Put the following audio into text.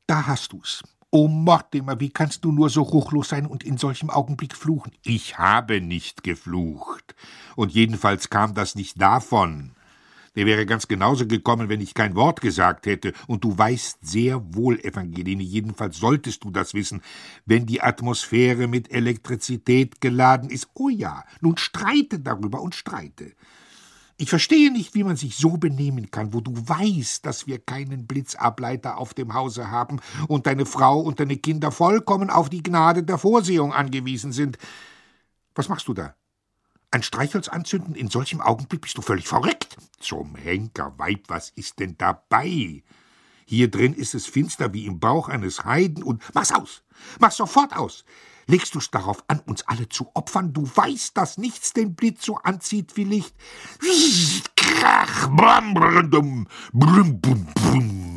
Da hast du's. Oh Mortimer, wie kannst du nur so ruchlos sein und in solchem Augenblick fluchen? Ich habe nicht geflucht. Und jedenfalls kam das nicht davon. Der wäre ganz genauso gekommen, wenn ich kein Wort gesagt hätte. Und du weißt sehr wohl, Evangeline, jedenfalls solltest du das wissen, wenn die Atmosphäre mit Elektrizität geladen ist. Oh ja, nun streite darüber und streite. Ich verstehe nicht, wie man sich so benehmen kann, wo du weißt, dass wir keinen Blitzableiter auf dem Hause haben und deine Frau und deine Kinder vollkommen auf die Gnade der Vorsehung angewiesen sind. Was machst du da? Ein Streichholz anzünden in solchem Augenblick? Bist du völlig verrückt? Zum Henker, Weib, was ist denn dabei? Hier drin ist es finster wie im Bauch eines Heiden und mach's aus! Mach's sofort aus! Legst du's darauf an, uns alle zu opfern? Du weißt, dass nichts den Blitz so anzieht wie Licht. Krach, bram, brum, brum, brum, brum.